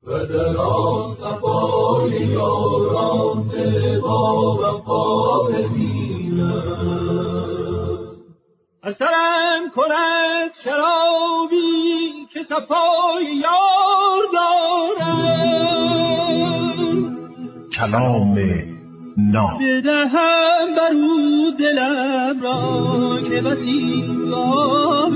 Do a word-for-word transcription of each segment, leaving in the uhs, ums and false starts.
و در آن صفای یاران با وفا ببینم. اثرم کند شرابی که صفای یار دارم، کلام ناب بدهم برو دلم را که بسی را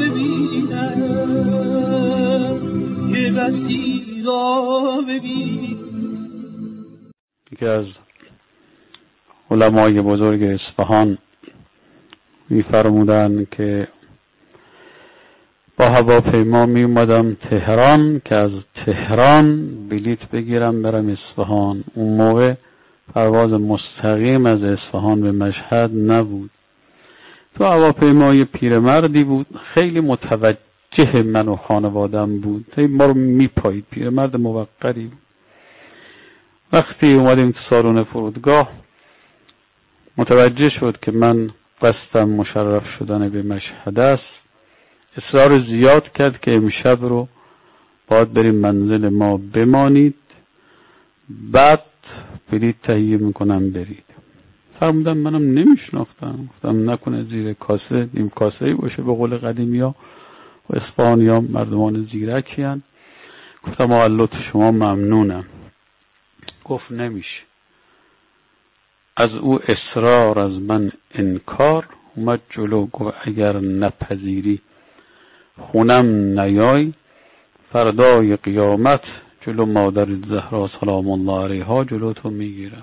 ببینم، که بسی را ببینم. یکی از علمای بزرگ اصفهان می‌فرمودند که با هواپیما می اومدم تهران که از تهران بلیت بگیرم برم اصفهان. اون موقع پرواز مستقیم از اصفهان به مشهد نبود. تو هواپیمای پیرمردی بود، خیلی متوجه من و خانوادم بود، ما رو میپایید. پیرمرد موقری بود. وقتی اومدیم تو سالن فرودگاه متوجه شد که من قصدم مشرف شدن به مشهد است. اصرار زیاد کرد که امشب رو باید بریم منزل ما بمانید، بعد بلیط تهیه میکنم برید. فرمودم منم نمیشناختم، گفتم نکنه زیر کاسه نیم کاسه‌ای باشه به قول قدیمی ها و اصفهانی ها مردمان زیرکی هن. گفتم آقا لطف شما ممنونم. گفت نمیشه. از او اصرار از من انکار، اومد جلو گفت اگر نپذیری خونم نیای، فردای قیامت جلو مادر زهرا سلام الله علیها جلو تو میگیرم.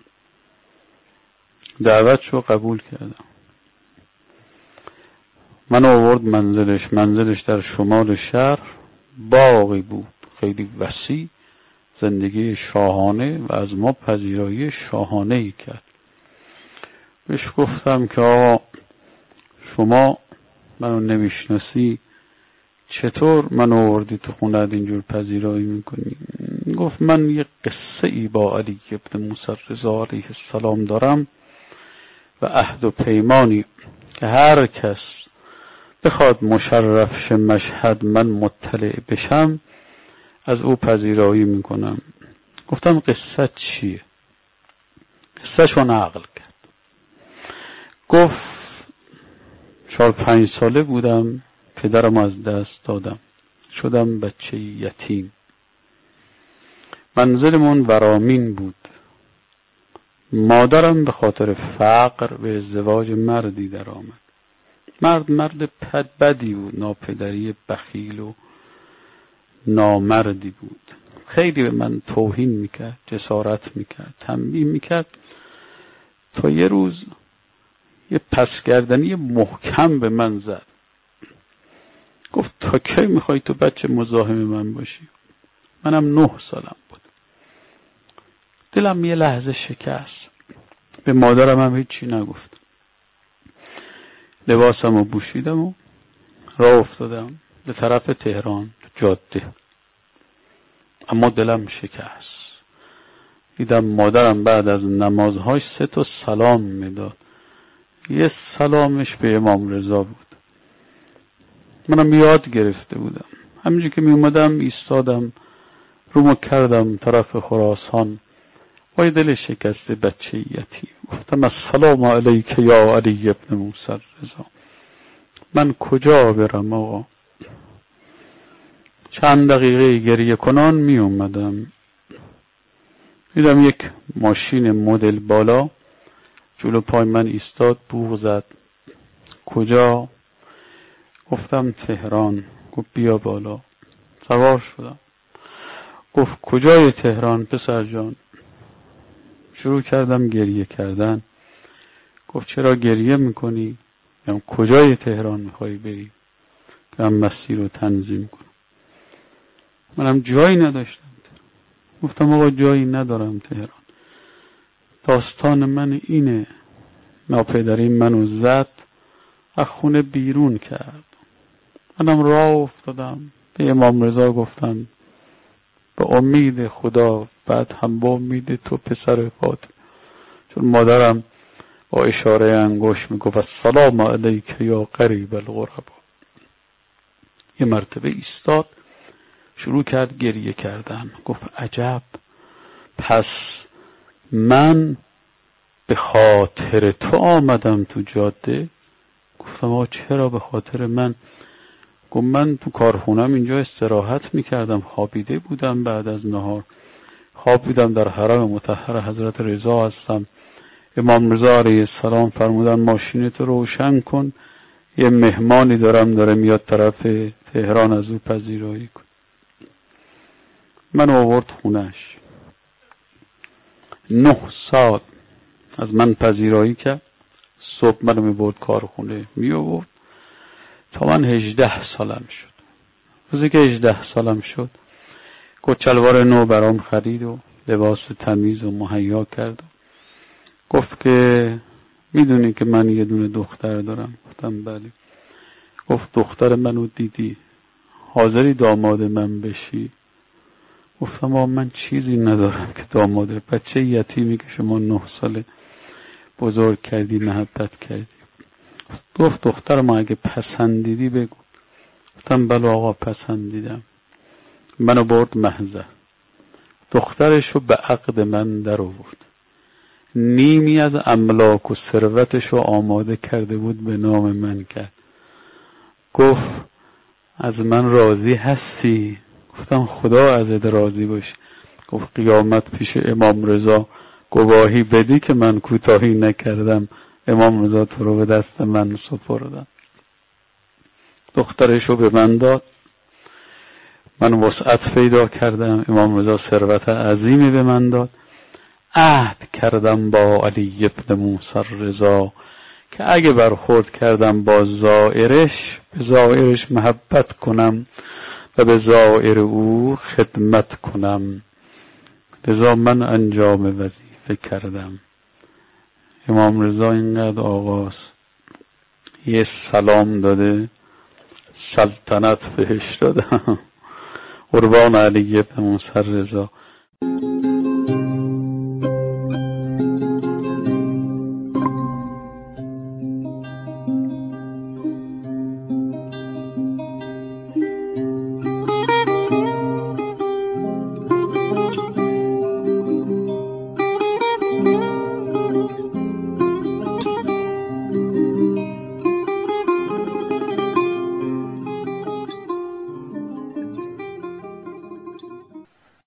دعوتشو قبول کردم. من آورد منزلش. منزلش در شمال شهر، باغی بود خیلی وسیع، زندگی شاهانه و از ما پذیرایی شاهانه ای کرد. بهش گفتم که آقا شما منو نمیشناسی، چطور منو آوردی تو خونت اینجور پذیرایی میکنی؟ گفت من یه قصه ای با علی ابن موسی رضا علیه السلام دارم و عهد و پیمانی که هر کس بخواد مشرف شه مشهد من مطلع بشم از او پذیرایی میکنم. گفتم قصه چیه؟ قصه شو نقل کرد. گفت چهار پنج ساله بودم، پدرم از دست دادم، شدم بچه یتیم. منزلمون ورامین بود. مادرم به خاطر فقر به ازدواج مردی در آمد. مرد مرد پد بدی بود، ناپدری بخیل و نامردی بود. خیلی به من توهین میکرد، جسارت میکرد، تنبیه میکرد، تا یه روز یه پسگردنی محکم به من زد. گفت تا کی میخوای تو بچه مزاحم من باشی؟ منم نه سالم بود. دلم یه لحظه شکست. به مادرم هم هیچی نگفت. لباسم رو پوشیدم و راه افتادم به طرف تهران جاده. اما دلم شکست. دیدم مادرم بعد از نمازهاش سه تا سلام میداد. یه سلامش به امام رضا بود. منم یاد گرفته بودم. همینجور که می اومدم ایستادم، رومو کردم طرف خراسان با دل شکسته بچه یتیم. گفتم السلام علیک یا علی ابن موسی رضا. من کجا برم آقا؟ چند دقیقه گریه کنان می اومدم. دیدم یک ماشین مدل بالا جلو پای من ایستاد، بوق زد. کجا؟ گفتم تهران. گفت بیا بالا. سوار شدم. گفت کجای تهران پسر جان؟ شروع کردم گریه کردن. گفت چرا گریه میکنی؟ یعنی کجای تهران میخوای بری که من مسیر رو تنظیم کنم؟ منم جایی نداشتم. گفتم آقا جایی ندارم تهران. داستان من اینه. ناپدری منو زد، از خونه بیرون کرد. منم راه افتادم. به امام رضا گفتم به امید خدا، بعد هم با امید تو پسر فاطمه. چون مادرم با اشاره انگشت میگفت السلام علیک یا قریب الغربا. یه مرتبه ایستاد، شروع کرد گریه کردن. گفت عجب، پس من به خاطر تو آمدم تو جاده؟ گفتم آقا چرا به خاطر من؟ گفت من تو کارخونم اینجا استراحت میکردم، خوابیده بودم، بعد از نهار خوابیدم، در حرم مطهر حضرت رضا هستم. امام رضا علیه السلام فرمودن ماشینتو روشن کن، یه مهمانی دارم داره میاد طرف تهران، از او پذیرایی کن. من آورد خونش، نه سال از من پذیرایی کرد. صبح منو میبرد کارخونه، می آورد تا من هجده سالم شد. روزی که هجده سالم شد گفت شلوار نو برام خرید و لباس تمیز و مهیا کرد. گفت که میدونی که من یه دونه دختر دارم؟ گفتم بله. گفت دختر منو دیدی، حاضری داماد من بشی؟ گفتم آه من چیزی ندارم که داماد بچه یتیمی که شما نه ساله بزرگ کردی، محبت کردی. گفت دختر ما اگه پسندیدی بگو. گفتم بله آقا پسندیدم. منو برد محضر، دخترشو به عقد من در آورد، نیمی از املاک و ثروتشو آماده کرده بود به نام من کرد. گفت از من راضی هستی؟ گفتم خدا ازت راضی باشه. گفت قیامت پیش امام رضا گواهی بدی که من کوتاهی نکردم، امام رضا تو رو به دست من سپردن. دخترشو به من داد، من وسعت پیدا کردم، امام رضا ثروت عظیمی به من داد. عهد کردم با علی ابن موسی رضا که اگه برخورد کردم با زائرش، به زائرش محبت کنم و به زائر او خدمت کنم. لذا من انجام وظیفه کردم. امام رضا اینقدر آقاست یه سلام داده، سلطنت بهش دادم. قربان علی ابن موسی رضا.